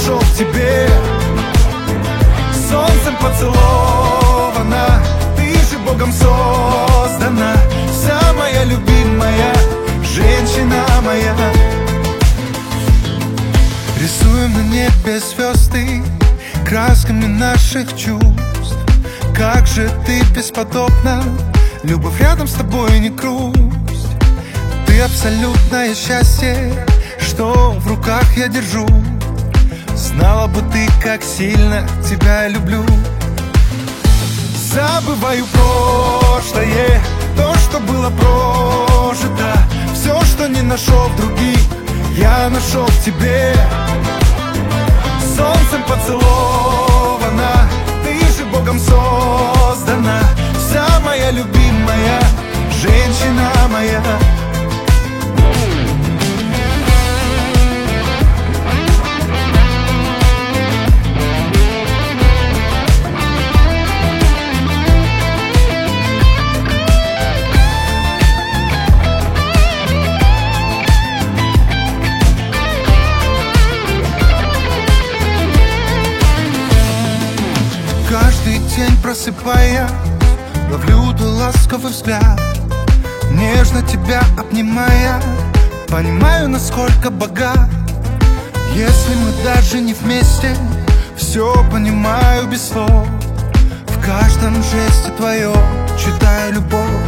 нашел в тебе. Солнцем поцелована, ты же Богом создана, вся моя любимая, женщина моя. Рисуем на небе звезды красками наших чувств. Как же ты бесподобна, любовь рядом с тобой не грусть. Ты абсолютное счастье, что в руках я держу. Знала бы ты, как сильно тебя я люблю. Забываю прошлое, то, что было прожито. Все, что не нашел в других, я нашел в тебе. Солнцем поцелована, ты же Богом создана, вся моя любимая, женщина моя. Каждый день просыпая, ловлю твой ласковый взгляд. Нежно тебя обнимая, понимаю, насколько богат. Если мы даже не вместе, все понимаю без слов. В каждом жесте твоем читаю любовь.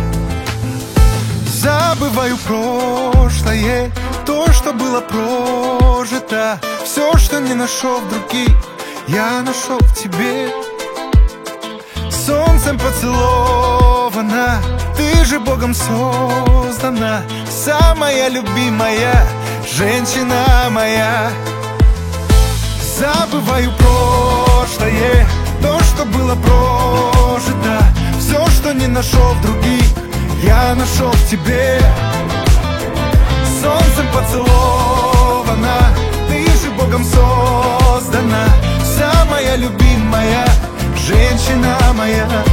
Забываю прошлое, то, что было прожито. Все, что не нашел в других, я нашел в тебе. Солнцем поцелована, ты же Богом создана, вся моя любимая, женщина моя. Забываю прошлое, то, что было прожито. Все, что не нашел в других, я нашел в тебе. Солнцем поцелована, ты же Богом создана, вся моя любимая, женщина моя.